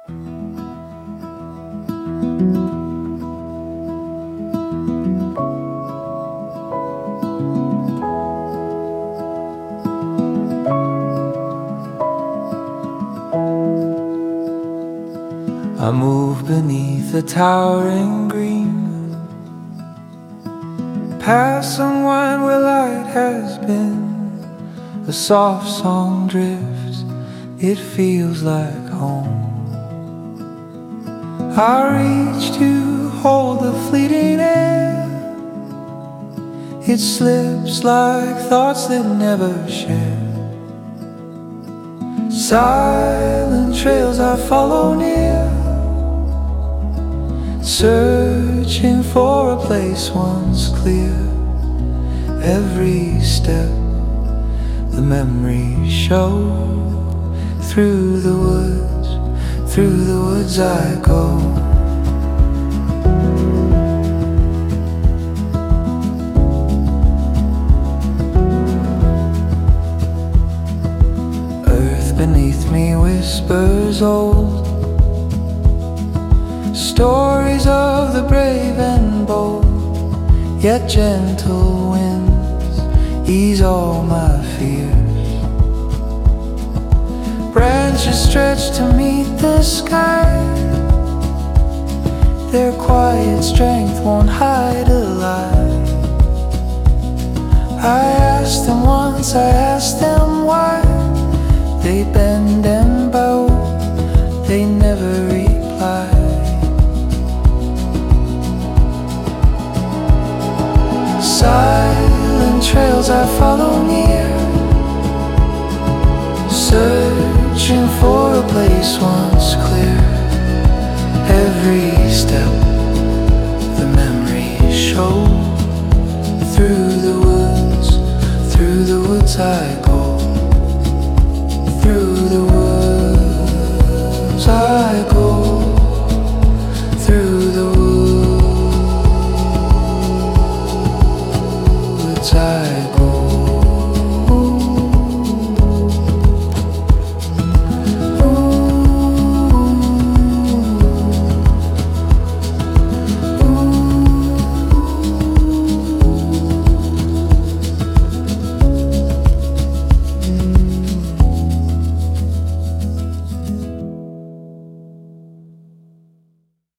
I move beneath the towering green, past someone where light has been. A soft song drifts, it feels like home. I reach to hold the fleeting air, it slips like thoughts that never share. Silent trails I follow near, searching for a place once clear. Every step the memories show. Through the woods I go. Earth beneath me whispers old, stories of the brave and bold. Yet gentle winds ease all my fears. Branches stretch to meet the sky, their quiet strength won't hide a lie. I asked them once, I asked them why. They bend and bow, they never reply. Silent trails I follow near, searching for a place once clear. Every step the memories show. Through the woods I go. Through the woods I go. Through the woods I go.